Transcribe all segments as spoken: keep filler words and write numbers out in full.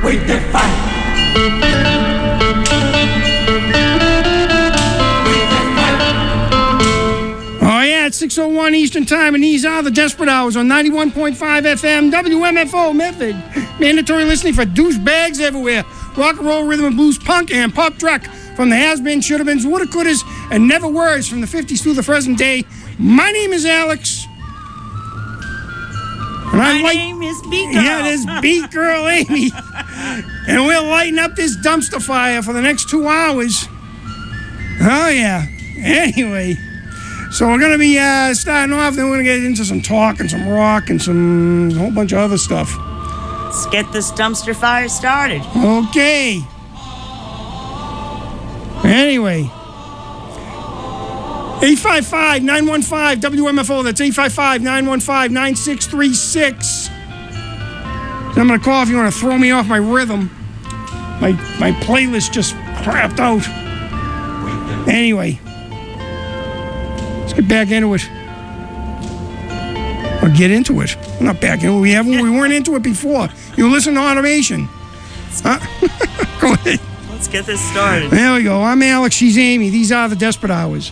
with the fight. Oh, yeah, it's six oh one Eastern Time, and these are the Desperate Hours on ninety-one point five F M, W M F O, Medford. Mandatory listening for douchebags everywhere. Rock and roll, rhythm and blues, punk, and pop truck from the has-been, should-have-beens, woulda-couldas, and never-words from the fifties through the present day. My name is Alex. And My I like, name is Beat Girl. Yeah, this Beat Girl Amy. And we're lighting up this dumpster fire for the next two hours. Oh, yeah. Anyway, so we're going to be uh, starting off, then we're going to get into some talk and some rock and some a whole bunch of other stuff. Let's get this dumpster fire started. Okay. Anyway. eight five five, nine one five, W M F O. That's eight five five, nine one five, nine six three six. I'm going to call if you want to throw me off my rhythm. My, my playlist just crapped out. Anyway. Let's get back into it. Or get into it. We're not back into it. We, haven't, we weren't into it before. You listen to Automation. Huh? Go ahead. Let's get this started. There we go. I'm Alex. She's Amy. These are the Desperate Hours.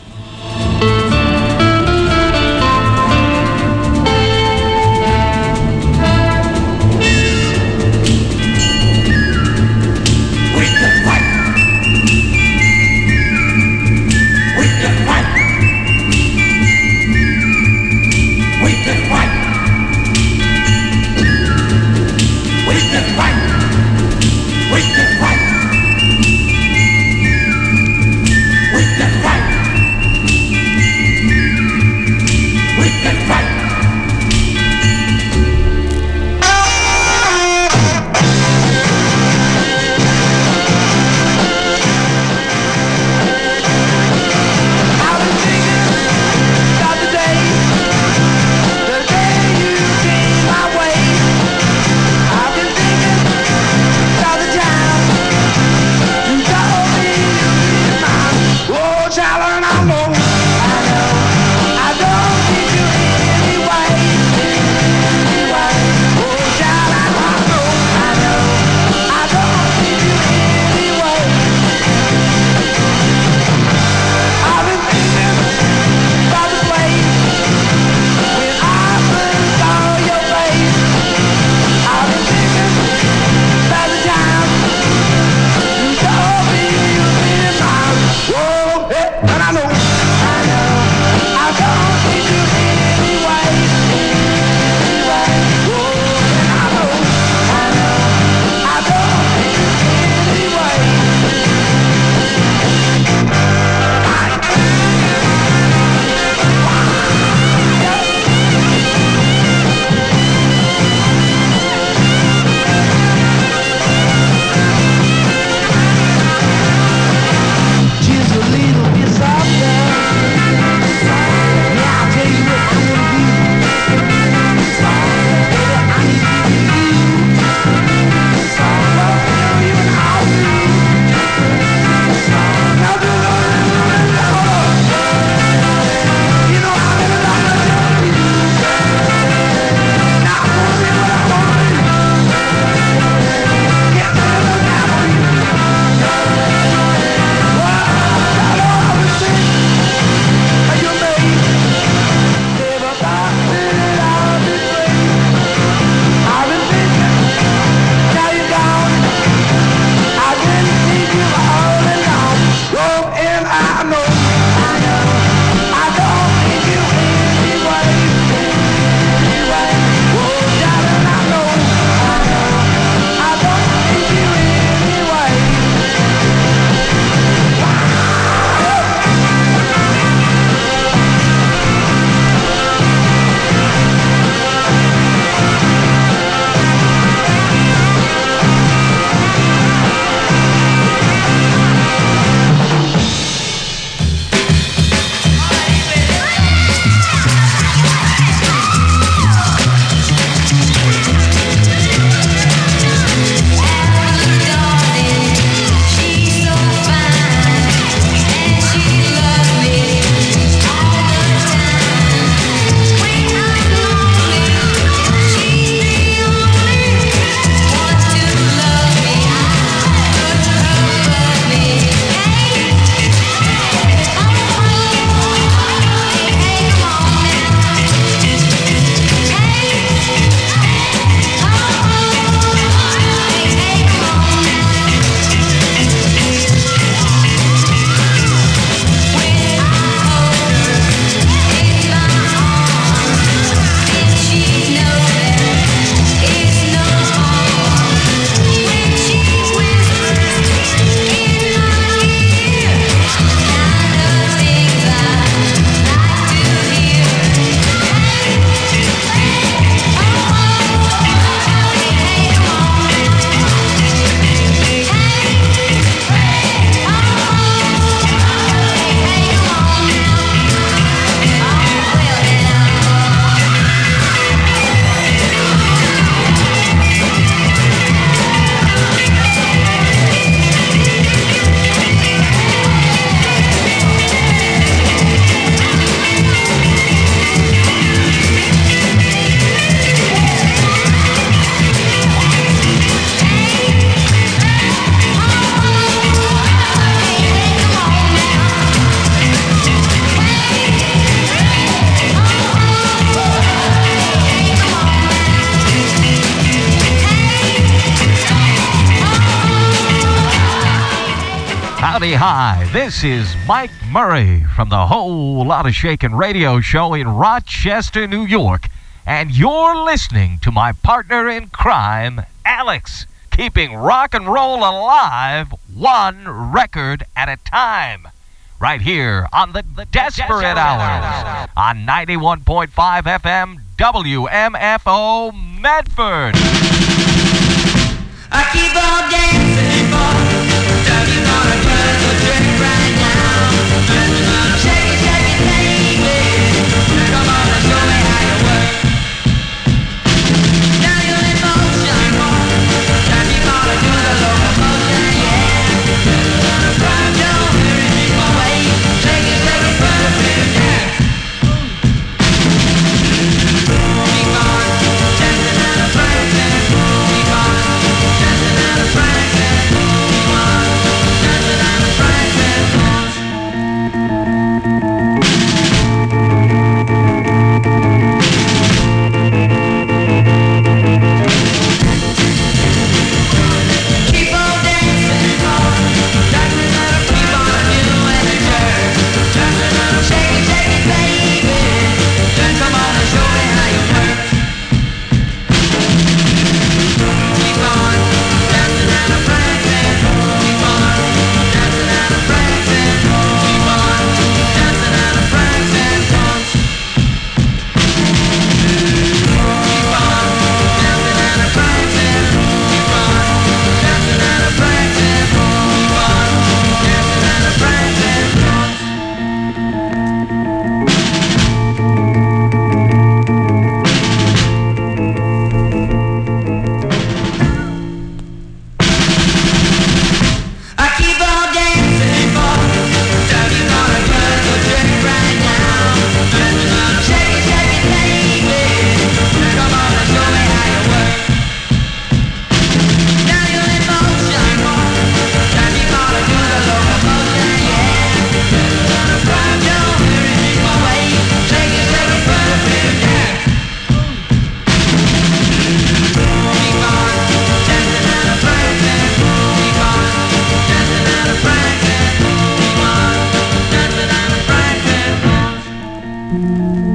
Howdy hi, this is Mike Murray from the Whole Lotta Shakin' radio show in Rochester, New York, and you're listening to my partner in crime, Alex, keeping rock and roll alive one record at a time, right here on the, the Desperate, Desperate Hours, Hours on ninety-one point five F M W M F O Medford. I keep on dancing for talking on a girl drink right now. Shake it, shake it, baby. Come on and show me how you work. Now you're in motion. Talking on to do the locomotion, yeah. Don't hurry, keep on waiting. Shake it, shake it, put a bit of dance. Keep on dancing and a prancing. Keep on dancing and a prancing. Keep on dancing and a prancing. Keep on dancing, dancing and a keep on doing it, girl. Dancing and a shake it, shake it, baby. Then come on and show me how you work. Keep on dancing and a prancing. Keep on dancing and a prancing. Keep on dancing and a prancing. Keep on dancing and a prancing. Keep on dancing and a prancing. Keep on dancing and a prancing. I keep on dancing for talking on a girl drink right now. Shake it, shake it, baby. Come on and show me how you work. Now you're in motion. Talking on to do the locomotion, yeah. Don't hurry, keep on waiting. Shake it, shake it, put a bit of dance. Keep on dancing and a prancing. Keep on dancing and a prancing. Keep on dancing and a prancing.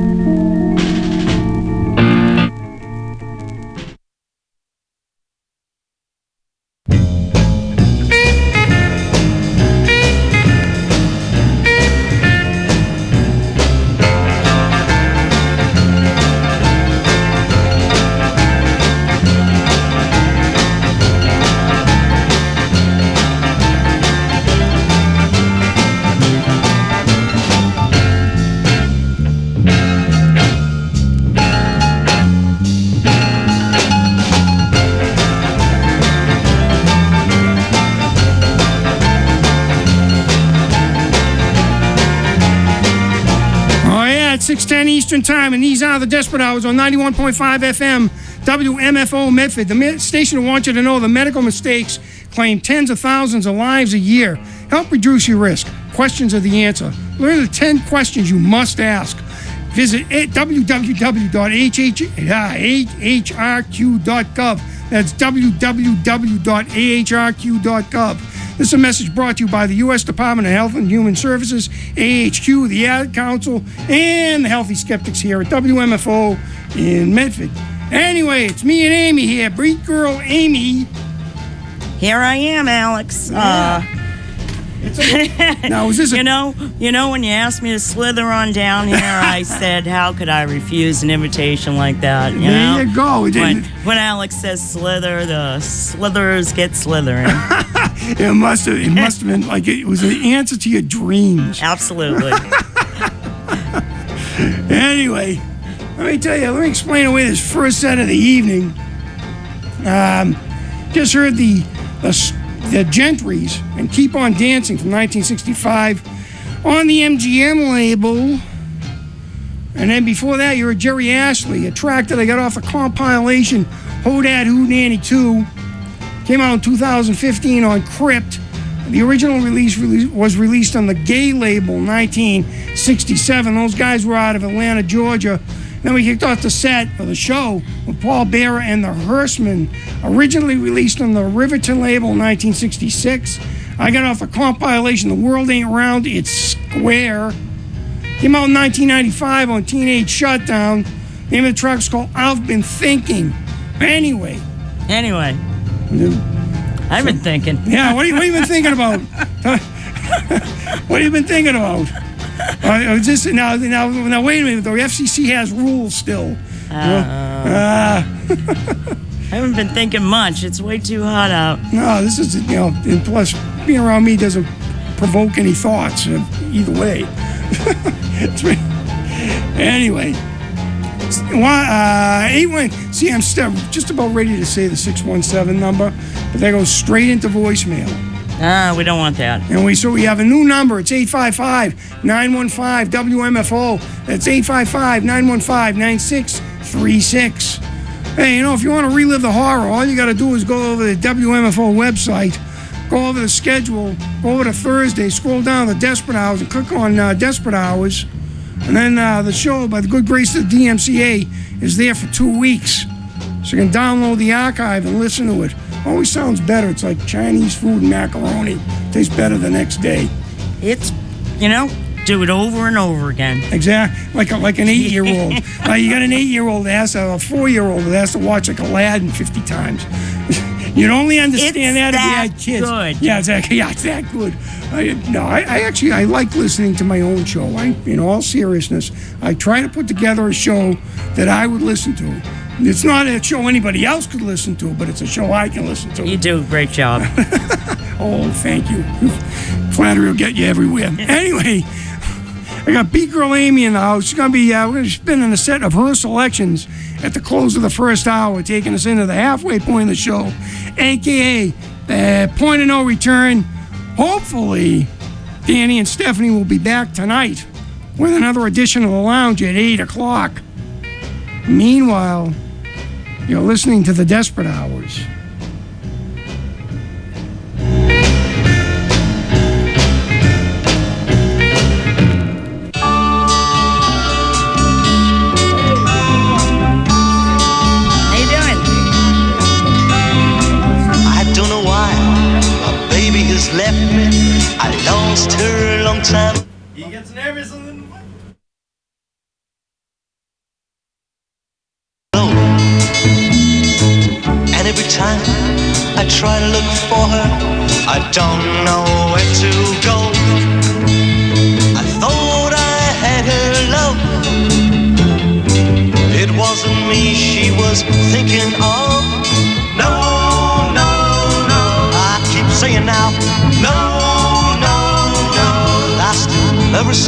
Oh, yeah, it's six ten Eastern Time, and these are the Desperate Hours on ninety-one point five F M, W M F O Medford. The me- station will want you to know the medical mistakes claim tens of thousands of lives a year. Help reduce your risk. Questions are the answer. Learn the ten questions you must ask. Visit at w w w dot h h r q dot gov. That's w w w dot a h r q dot gov. This is a message brought to you by the U S Department of Health and Human Services, A H Q, the Ad Council, and the Healthy Skeptics here at W M F O in Medford. Anyway, it's me and Amy here. Breed Girl Amy. Here I am, Alex. Yeah. Uh, It's a, now, is this a... you know, you know, when you asked me to slither on down here, I said, how could I refuse an invitation like that? You There know? you go. It When, didn't- when Alex says slither, the slitherers get slithering. It must have. It must have been like it was an answer to your dreams. Absolutely. Anyway, let me tell you. Let me explain away this first set of the evening. Um, just heard the the, the Gentrys and Keep On Dancing from nineteen sixty-five on the M G M label. And then before that, you heard Jerry Ashley, a track that I got off a compilation, Hodad Hootenanny two. Came out in two thousand fifteen on Crypt. The original release release was released on the Gay label in nineteen sixty-seven. Those guys were out of Atlanta, Georgia. Then we kicked off the set, or the show, with Paul Bearer and the Hearstmen, originally released on the Riverton label in nineteen sixty-six. I got off the compilation The World Ain't Round, It's Square. Came out in nineteen ninety-five on Teenage Shutdown. The name of the track is called I've Been Thinking. Anyway. Anyway. I've been thinking. Yeah, what, are you, what have you been thinking about? What have you been thinking about? Uh, just, now, now, now, wait a minute. The F C C has rules still. Uh, uh, I haven't been thinking much. It's way too hot out. No, this is, you know, and plus, being around me doesn't provoke any thoughts uh, either way. Anyway. Uh, eight one. See, I'm still just about ready to say the six one seven number, but that goes straight into voicemail. Ah, we don't want that. And we so we have a new number. It's eight five five, nine one five, W M F O. That's eight five five, nine one five, nine six three six. Hey, you know, if you want to relive the horror, all you got to do is go over the W M F O website, go over the schedule, go over to Thursday, scroll down to the Desperate Hours, and click on uh, Desperate Hours. And then uh, the show, by the good grace of the D M C A, is there for two weeks. So you can download the archive and listen to it. Always sounds better. It's like Chinese food and macaroni. Tastes better the next day. It's, you know, do it over and over again. Exactly. Like a, like an eight-year-old. uh, you got an eight-year-old that has to, a four-year-old that has to watch like Aladdin fifty times. You'd only understand It's that, that if you had kids. good. Yeah, exactly. Yeah, it's that good. I, no, I, I actually I like listening to my own show. I, in all seriousness, I try to put together a show that I would listen to. It's not a show anybody else could listen to, but it's a show I can listen to. You do a great job. Oh, thank you. Flattery will get you everywhere. Anyway, I got Beat Girl Amy in the house. She's gonna be uh, we're gonna be spinning a set of her selections at the close of the first hour, taking us into the halfway point of the show, aka the point of no return. Hopefully, Danny and Stephanie will be back tonight with another edition of the Lounge at eight o'clock. Meanwhile, you're listening to the Desperate Hours. Left me, I lost her a long time. He gets nervous and then and every time I try to look for her, I don't know where to go. I thought I had her love. It wasn't me she was thinking of. No, no, no, I keep saying now. No, no, no, I still love her so.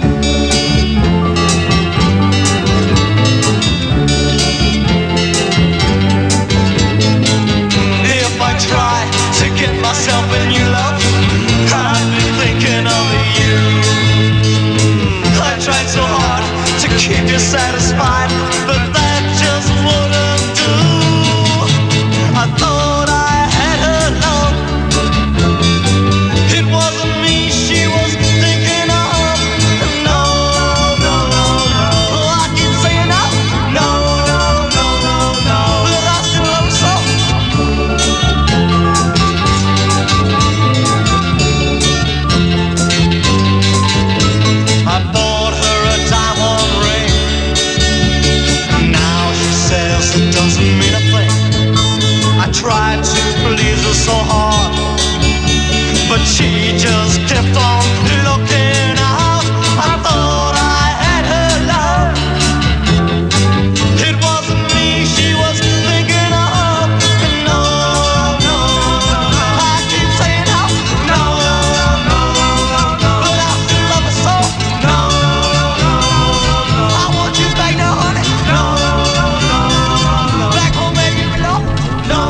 If I try to get myself a new love, I've been thinking of you. I tried so hard to keep you satisfied, but that just wouldn't do. I thought I had her love. It wasn't me she was thinking of. No, no, no, no. I keep saying no. No, no, no, no, no. But I still love her so. I bought her a diamond ring. Now she says it doesn't mean a thing. I tried to please her so hard, but she just kept on looking out. I thought I had her love. It wasn't me she was thinking of. No, no, no, I keep saying no. No, no, no, no, but I still love her so. No, no, no, I want you back now, honey. No, no, no, back home, baby, no, no.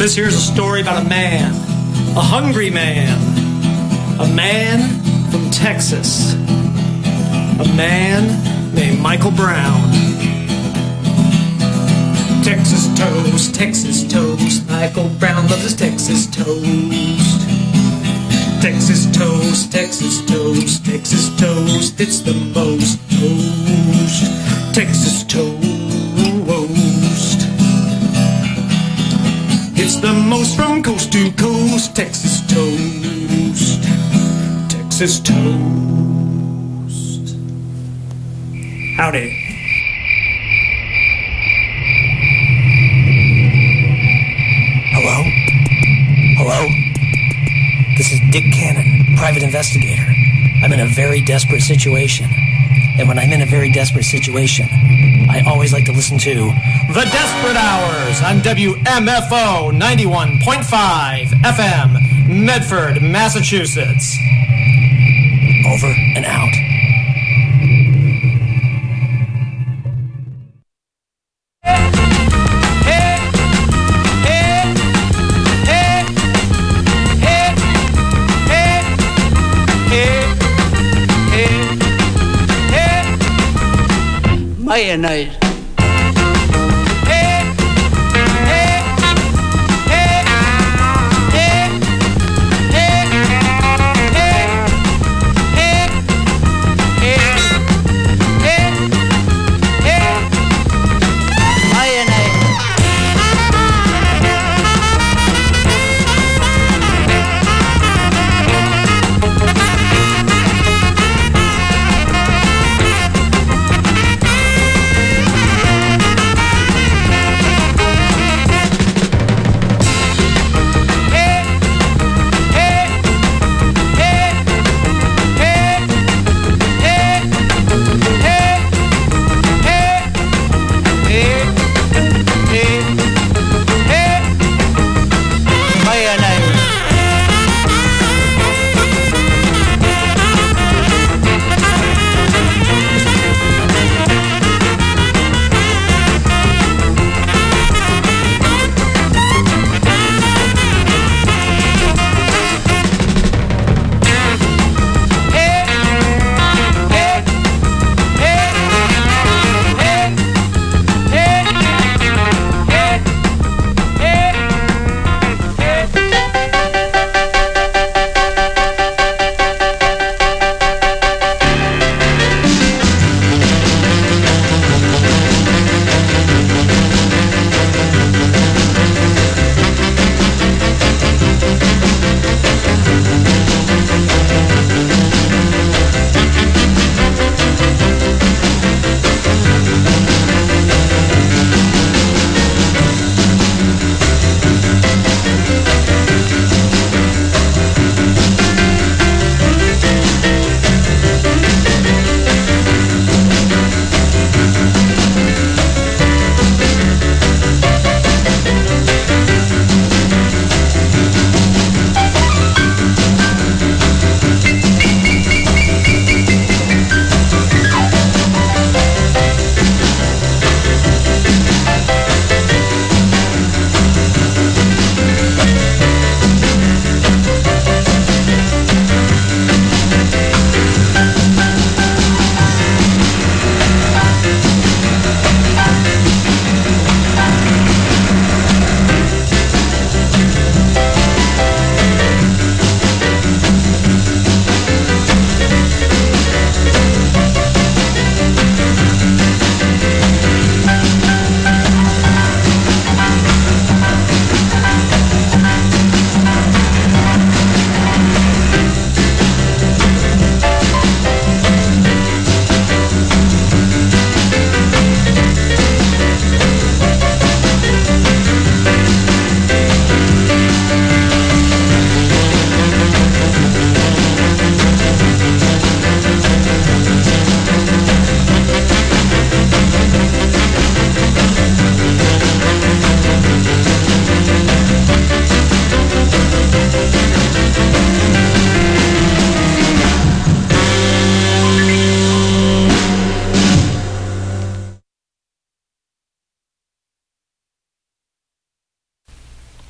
This here's a story about a man, a hungry man, a man from Texas, a man named Michael Brown. Texas toast, Texas toast, Michael Brown loves his Texas toast. Texas toast, Texas toast, Texas toast, it's the most toast. Texas toast. It's the most from coast to coast. Texas toast. Texas toast. Howdy. Hello? Hello? This is Dick Cannon, private investigator. I'm in a very desperate situation. And when I'm in a very desperate situation, I always like to listen to The Desperate Hours on W M F O ninety-one point five F M, Medford, Massachusetts. Over and out. Mayonnaise.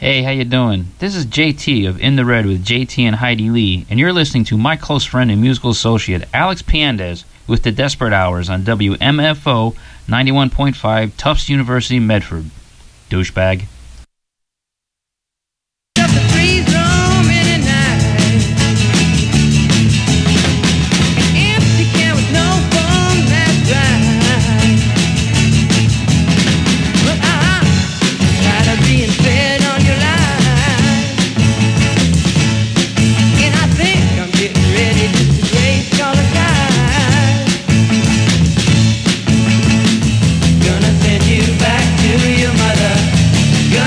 Hey, how you doing? This is J T of In the Red with J T and Heidi Lee, and you're listening to my close friend and musical associate, Alex Piandez, with the Desperate Hours on W M F O ninety-one point five, Tufts University, Medford. Douchebag. Gonna send you back to your mother.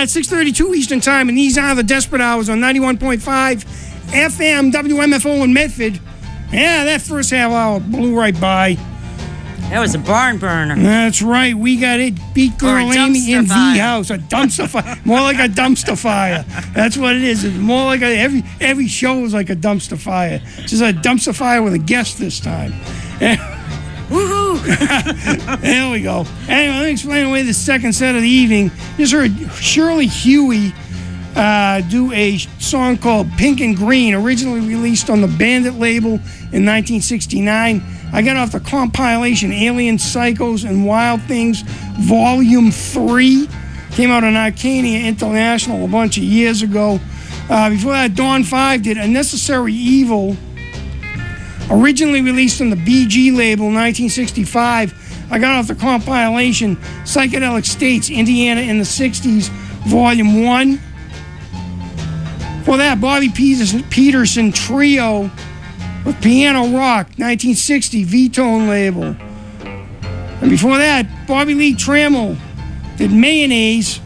it's six thirty-two Eastern Time, and these are the Desperate Hours on ninety-one point five F M W M F O in Medford. Yeah, that first half hour blew right by. That was a barn burner. That's right. We got it. Beat Girl Or a Amy dumpster in fire. the house. A dumpster fire. More like a dumpster fire. That's what it is. It's more like a, every every show is like a dumpster fire. It's just a dumpster fire with a guest this time. Woohoo! There we go. Anyway, let me explain away the second set of the evening. Just heard Shirley Huey uh, do a song called Pink and Green, originally released on the Bandit label in nineteen sixty-nine. I got off the compilation Alien Psychos and Wild Things Volume three. Came out on Arcania International a bunch of years ago. Uh, before that, Dawn five did Unnecessary Evil, originally released on the B G label nineteen sixty-five. I got off the compilation Psychedelic States, Indiana in the sixties, Volume one. For that, Bobby Peterson, Peterson Trio with Piano Rock, nineteen sixty, V-Tone label. And before that, Bobby Lee Trammell did Mayonnaise.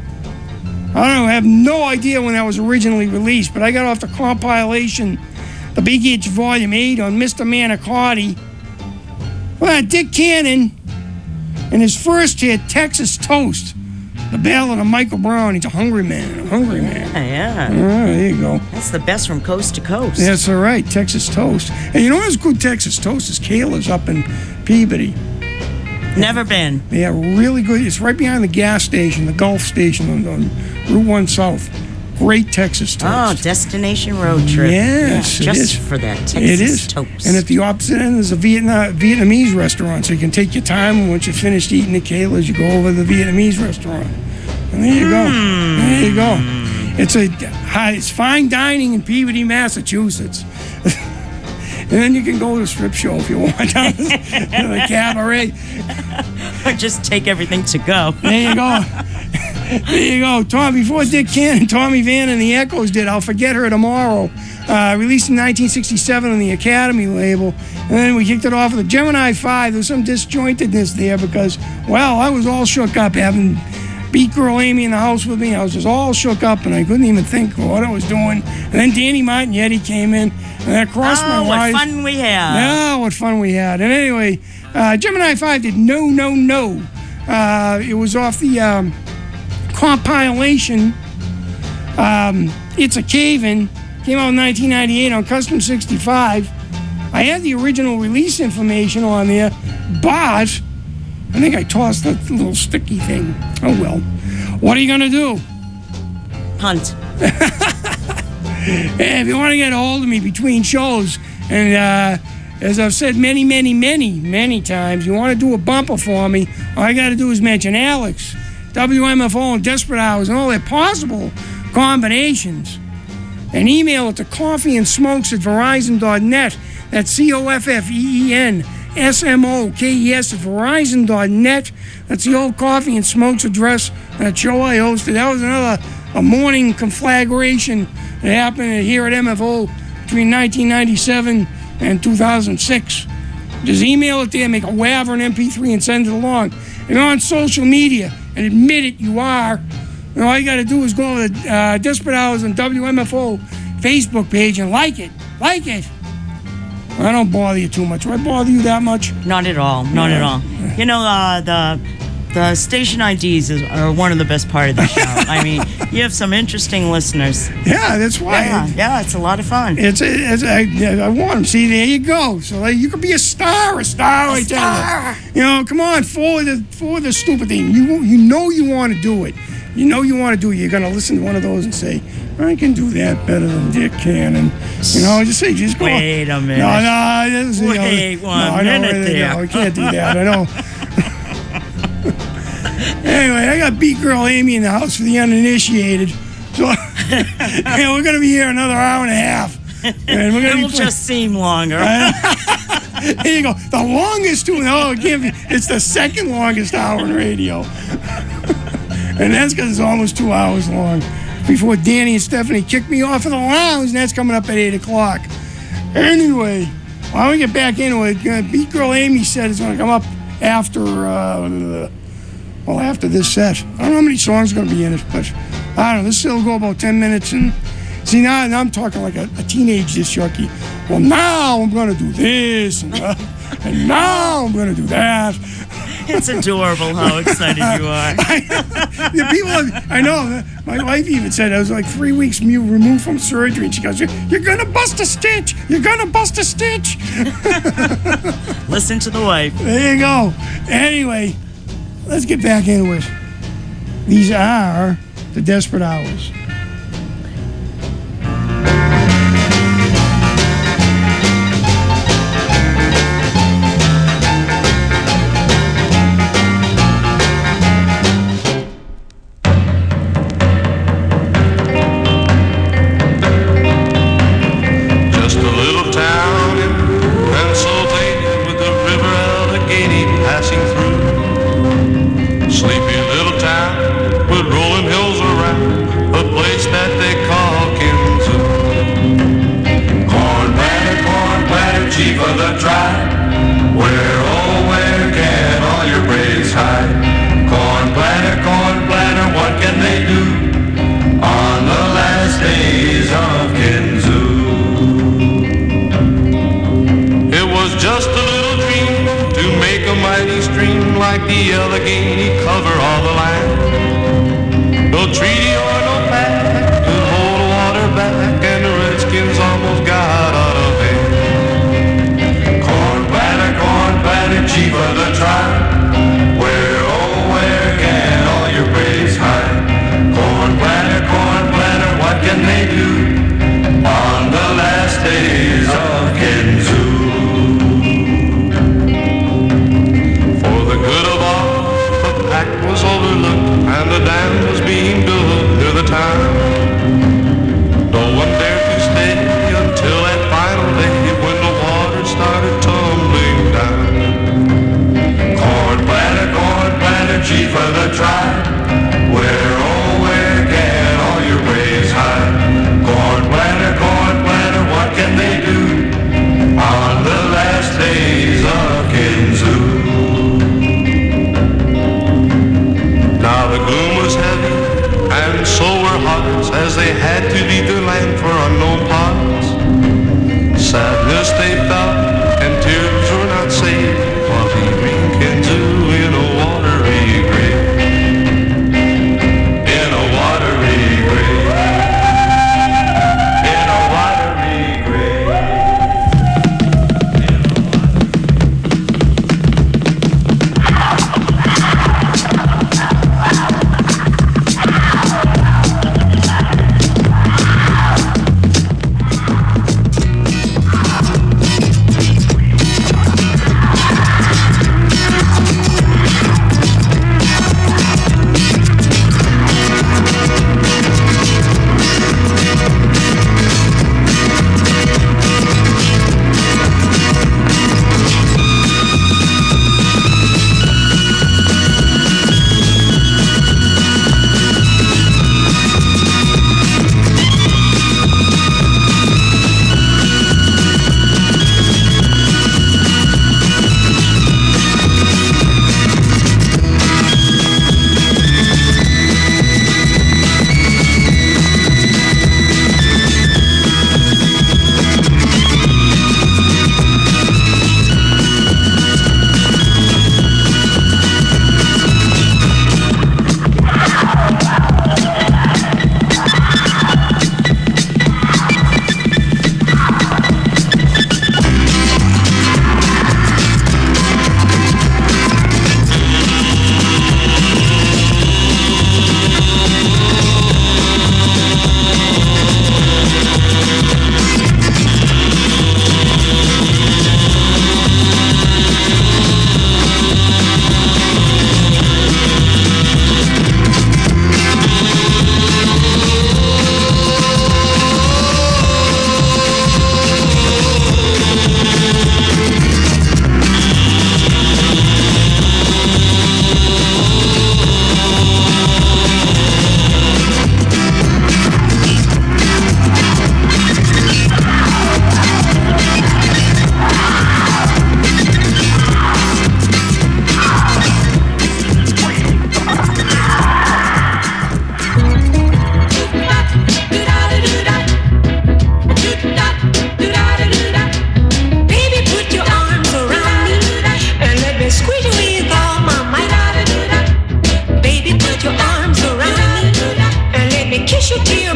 I don't know, I have no idea when that was originally released, but I got off the compilation The Big Hits Volume eight on Mister Manicotti. Well, Dick Cannon and his first hit, Texas Toast, the ballad of Michael Brown. He's a hungry man, a hungry man. Yeah, yeah. Oh, there you go. That's the best from coast to coast. That's all right, Texas Toast. And you know what's good Texas Toast is Kayla's up in Peabody. Never been. Yeah, really good. It's right behind the gas station, the Gulf station on, on Route one South. Great Texas Toast. Oh, destination road trip. Yes, yeah, it just is. for that Texas It is. toast. And at the opposite end is a Vietnam, Vietnamese restaurant, so you can take your time. Once you're finished eating the Kayla's, you go over to the Vietnamese restaurant. And there you go. Mm. There you go. It's a high, it's fine dining in Peabody, Massachusetts. And then you can go to a strip show if you want down to the cabaret. Or just take everything to go. There you go. There you go. Tom, before Dick Cannon, Tommy Van and the Echoes did I'll Forget Her Tomorrow. Uh, released in nineteen sixty-seven on the Academy label. And then we kicked it off with the Gemini five. There's some disjointedness there because, well, I was all shook up having Beat Girl Amy in the house with me. I was just all shook up and I couldn't even think what I was doing. And then Danny Martin Yeti came in and that crossed oh, my what wires. fun we had. Yeah, what fun we had. And anyway, uh, Gemini five did No, No, No. Uh, it was off the um, compilation um, It's a Cave-In. Came out in nineteen ninety-eight on Custom sixty-five. I had the original release information on there, but I think I tossed that little sticky thing. Oh well. What are you going to do? Hunt. Hey, if you want to get a hold of me between shows, and uh, as I've said many, many, many, many times, you want to do a bumper for me, all I got to do is mention Alex, W M F O, and Desperate Hours, and all their possible combinations. And email it to coffee and smokes at verizon dot net. That's C O F F E E N S M O K E S at verizon dot net. That's the old Coffee and Smokes address. That show I hosted. That was another a morning conflagration that happened here at M F O between nineteen ninety-seven and two thousand six. Just email it there, make a WAV or an M P three and send it along. And you're on social media and admit it, you are. You know, all you got to do is go to the uh, Desperate Hours on W M F O Facebook page and like it. Like it. I don't bother you too much. Do I bother you that much? Not at all. Not Yeah. at all. You know, uh, the the station I Ds is, are one of the best part of the show. I mean, you have some interesting listeners. Yeah, that's why. Yeah, yeah, it's a lot of fun. It's, it's I, I want them. See, there you go. So like, you could be a star, a star. I tell star. you. You know, come on, forward the forward the stupid thing. You you know you want to do it. You know you want to do it. You're gonna listen to one of those and say, I can do that better than Dick Cannon. You know, just say, just go. Wait a minute. No, no, this is, you know, Wait no, one I don't minute really, there. no, I can't do that. I know. Anyway, I got Beat Girl Amy in the house for the uninitiated. So yeah, we're gonna be here another hour and a half. And we're gonna It be will play- just seem longer. Here you go. The longest two. No, it can't be. It's the second longest hour in radio. And that's because it's almost two hours long. Before Danny and Stephanie kick me off of the lounge, and that's coming up at eight o'clock. Anyway, why don't we get back into it? Uh, Beat Girl Amy said it's going to come up after, uh, well, after this set. I don't know how many songs are going to be in it, but I don't know, this will go about ten minutes. And see, now, now I'm talking like a, a teenage disc jockey. Well, now I'm going to do this, and, uh, and now I'm going to do that. It's adorable how excited you are. The people, I know, my wife even said I was like three weeks removed from surgery, and she goes, you're, you're going to bust a stitch. You're going to bust a stitch. Listen to the wife. There you go. Anyway, let's get back into it. These are the Desperate Hours. The Allegheny cover all the land. No treaty or no pact could hold the water back, and the Redskins almost got out of hand. Corn planter, corn planter, chief of the tribe, where oh where can all your praise hide? Corn planter, corn planter, what can they do on the last days of Kinzoo? Was overlooked and the dam was being built near the town. No one dared to stay until that final day when the water started tumbling down. Corn planter, corn planter, chief of the tribe, where oh where can all your praise hide? Corn planter, corn planter, what can they do on the last days of Kinzoo? Now the gloom was heavy, and so were hearts, as they had to leave their land for unknown parts. Sadness they felt, and tears were not saved, while leaving Kinzoo in a watery grave. In a watery grave. In a watery grave.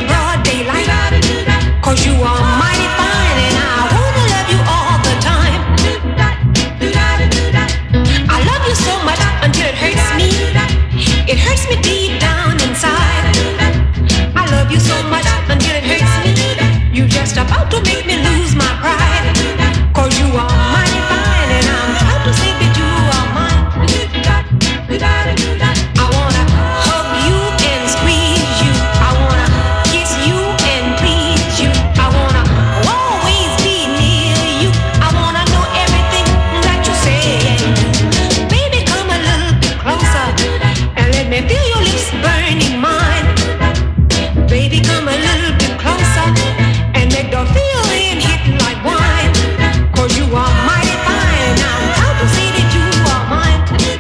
broad daylight. Cause you are mighty fine and I wanna love you all the time. I love you so much until it hurts me. It hurts me deep down inside. I love you so much until it hurts me. You just about to make me lose my pride. Cause you are mighty fine and I'm proud to say that you are mine. I wanna hug you and squeeze you. I wanna kiss you and please you. I wanna always be near you. I wanna know everything that you say and do. Baby, come a little bit closer and let me feel your lips burning mine. Baby, come a little bit closer and make the feeling hit like wine. Cause you are mighty fine. I'm proud to say that you are mine.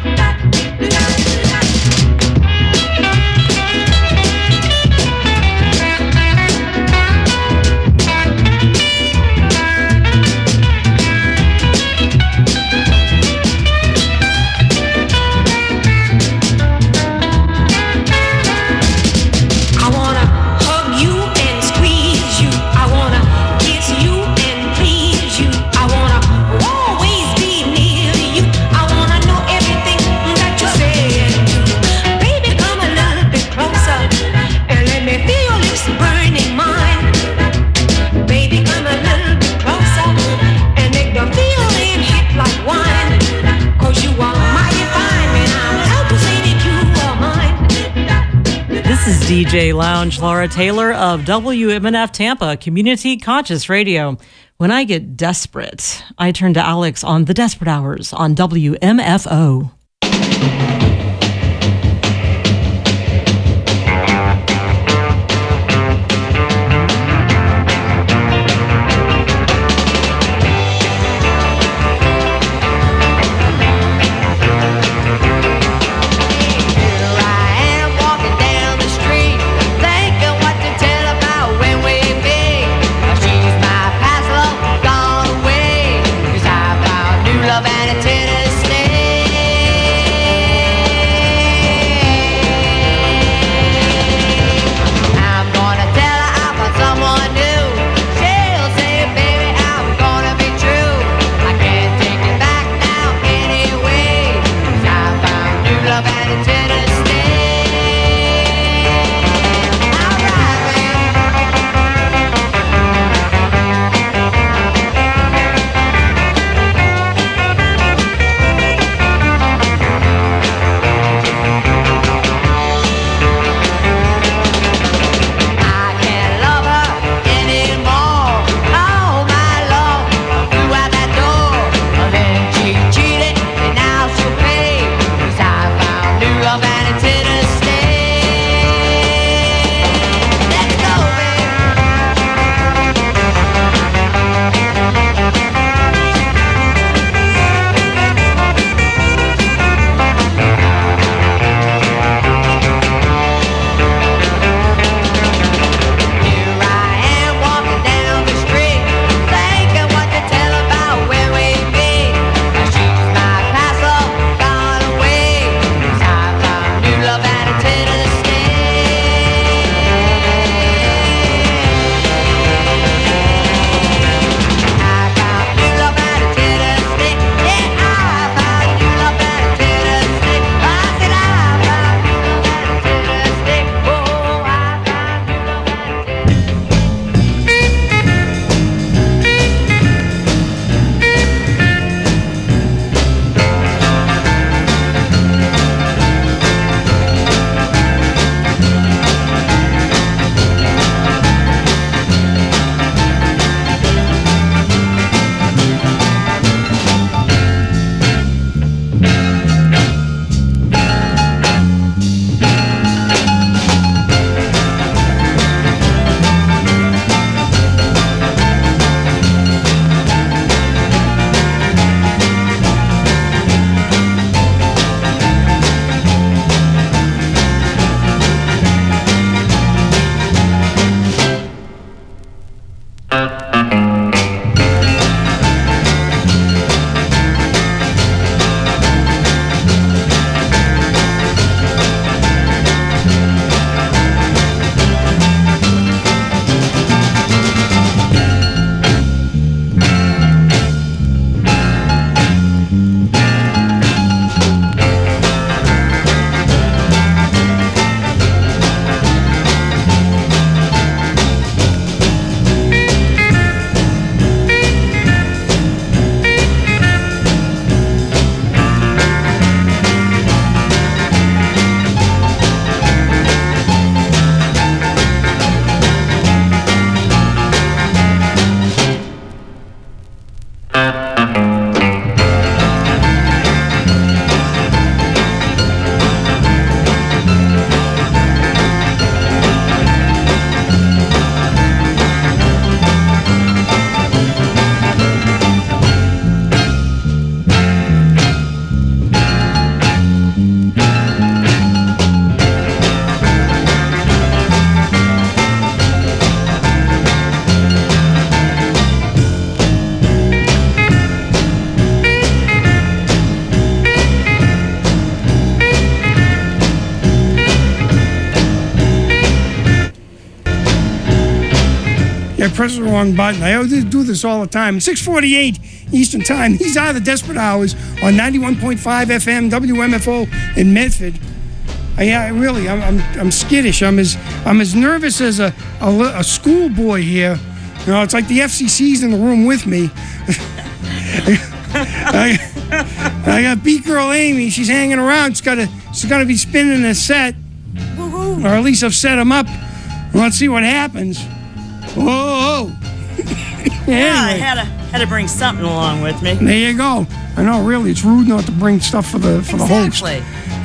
I wanna hug you and squeeze you. I wanna kiss you and please you. I wanna always be near you. I wanna know everything that you say and do. Baby, come a little bit closer and let me feel your lips burning mine. Baby, come a little bit closer and make the feeling hit like wine. Cause you are mighty fine and I'm proud to say that you are mine. This is D J Lounge Laura Taylor of W M N F Tampa, Community Conscious Radio. When I get desperate, I turn to Alex on The Desperate Hours on W M F O. Here I am walking down the street, thinking what to tell about when we meet. She's my past love gone away, 'cause I found new love and a Tennessee. I pressed the wrong button. I always do this all the time. six forty-eight Eastern Time. These are the Desperate Hours on ninety-one point five F M, W M F O in Medford. I, I really, I'm, I'm, I'm skittish. I'm as, I'm as nervous as a, a, li- a schoolboy here. You know, it's like the F C C's in the room with me. I, I got Beat Girl Amy. She's hanging around. She's got to, she's got to be spinning a set, Woohoo. or at least I've set them up. Let's see what happens. Whoa! Yeah, I Anyway, had to had to bring something along with me. there you go. I know, really, it's rude not to bring stuff for the for the host. Exactly.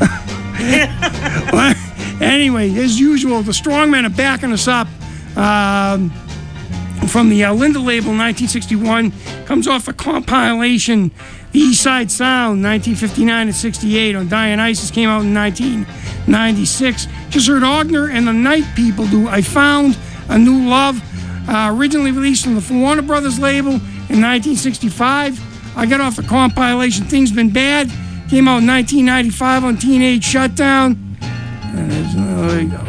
Well, anyway, as usual, the Strongmen are backing us up. Um, from the uh, Linda label, nineteen sixty-one, comes off a compilation, The East Side Sound, nineteen fifty-nine and sixty-eight, on Dionysus, came out in nineteen ninety-six. Just heard Ogner and the Night People do I Found a New Love, uh, originally released on the Warner Brothers label in nineteen sixty-five. I got off the compilation Things Been Bad, came out in nineteen ninety-five on Teenage Shutdown. And there's, oh, there you go.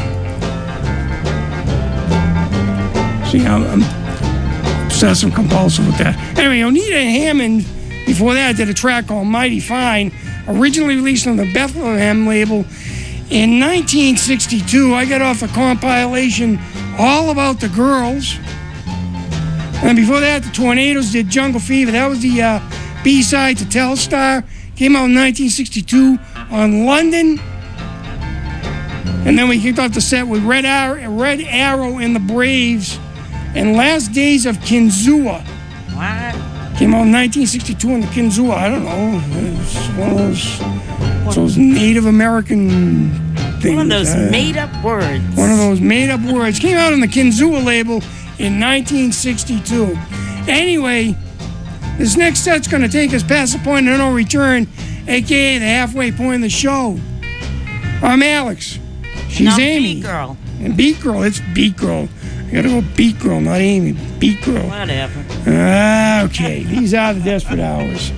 See, I'm, I'm obsessive compulsive with that. Anyway, Oneida Hammond, before that, did a track called Mighty Fine, originally released on the Bethlehem label in nineteen sixty-two. I got off the compilation All About the Girls. And before that, the Tornadoes did Jungle Fever. That was the uh, B-side to Telstar. Came out in nineteen sixty-two on London. And then we kicked off the set with Red Arrow, Red Arrow and the Braves and Last Days of Kinzua. What? Came out in nineteen sixty-two on the Kinzua. I don't know. It's one of those, it's those Native American things. One of those uh, made-up words. One of those made-up words. Came out on the Kinzua label in nineteen sixty-two. Anyway, this next set's going to take us past the point of no return, a k a the halfway point of the show. I'm Alex. She's And I'm Amy. Beat Girl. And Beat Girl. It's Beat Girl. I gotta go Beat Girl, not Amy. Beat Girl. Whatever. Ah, okay. These are the Desperate Hours.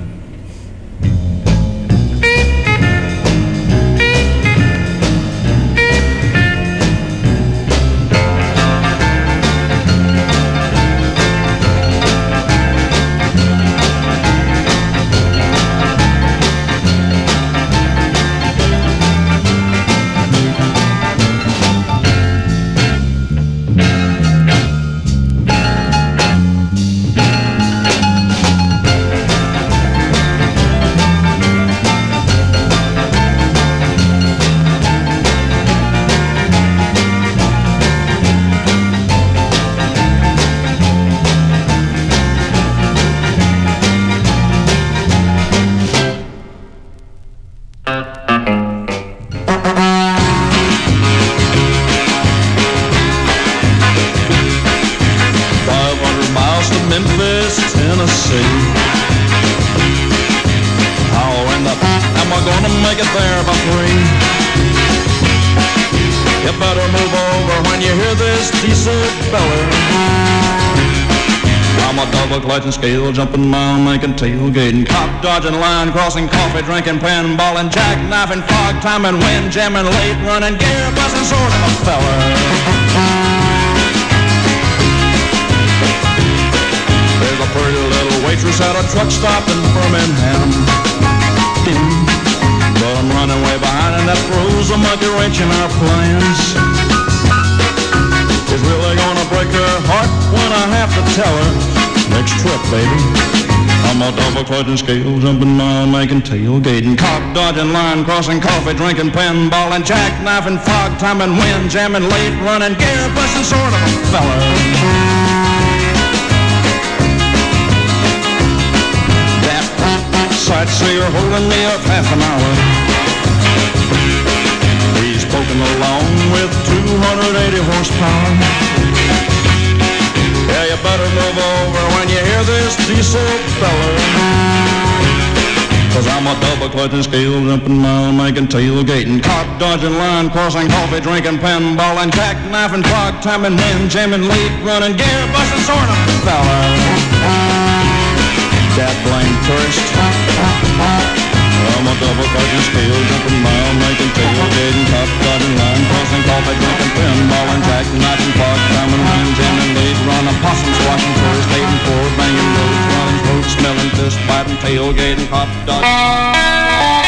Scale jumping, mile making, tailgating, cop dodging, line crossing, coffee drinking, pinballing, jackknifing, fog timing, wind jamming, late running, gear busting, sort of a fella. There's a pretty little waitress at a truck stop in Birmingham, but I'm running way behind and that throws a monkey wrench in our plans. It's really gonna break her heart when I have to tell her. Next trip, baby. I'm a double clutching, scale jumping, mile making, tailgating, cop dodging, line crossing, coffee drinking, pinballing, jackknifing, fog timing, wind jamming, late running, gear busting, sort of a fella. That sightseer holding me up half an hour. He's poking along with two hundred eighty horsepower. Yeah, you better move over when you hear this diesel beller. Cause I'm a double clutching, scale jumping, mile making, tailgating, cop dodging, line crossing, coffee drinking, pinballing, jackknifing, fog timing, wind jamming, late running, gear busting, sort of fella. That blame tourist. I'm a double clutching, scale jumping, mile making, tailgating, cop dodging, line crossing, coffee drinking, pinballing, jackknifing, fog timing, wind jamming, late running. and cop dodging.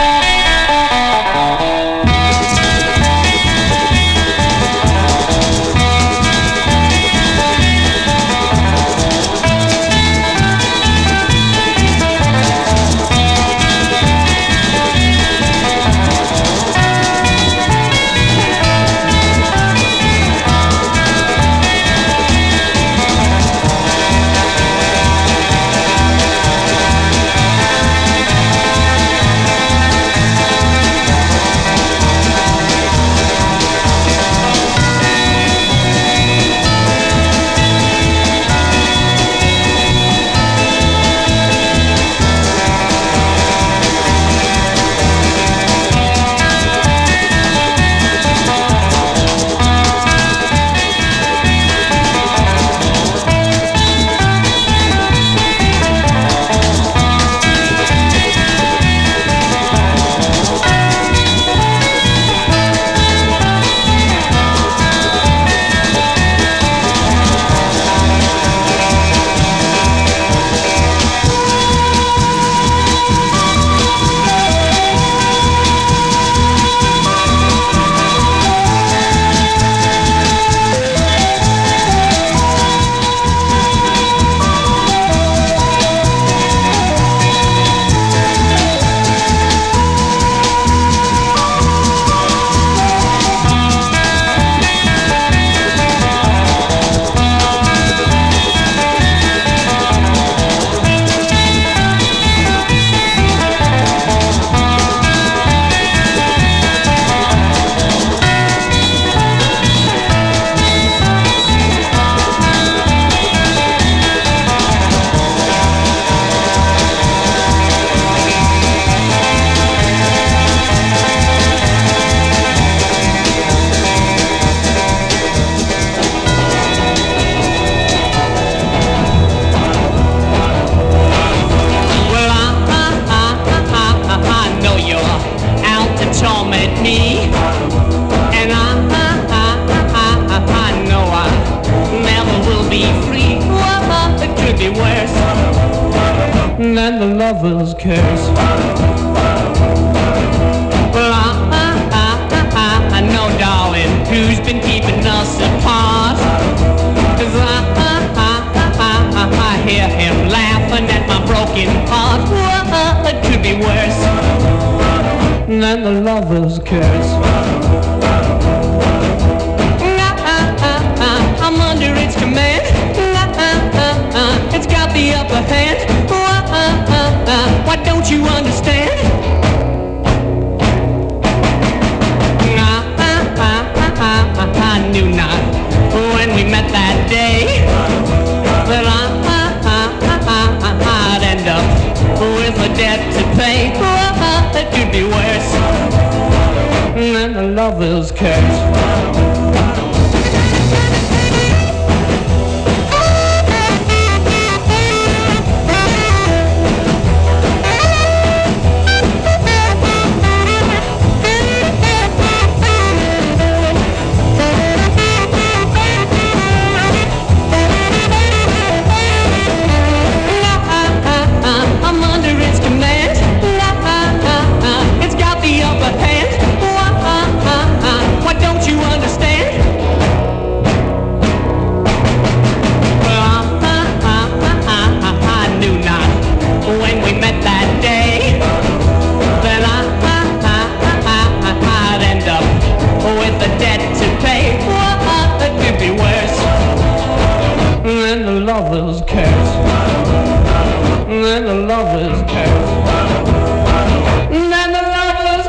And the lover's curse. Well, I, I, I, I know, darling, who's been keeping us apart. 'Cause I, I, I, I, I hear him laughing at my broken heart. Well, it could be worse than the lover's curse. I'm under its command. It's got the upper hand. Why don't you understand? I knew not when we met that day that I'd end up with a debt to pay. It could be worse than the lover's curse. Lover's curse. Then the lover's curse. Then the lover's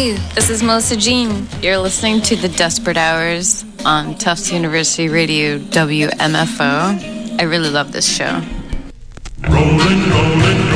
Hey, this is Melissa Jean. You're listening to The Desperate Hours on Tufts University Radio W M F O. I really love this show. Rolling, rolling,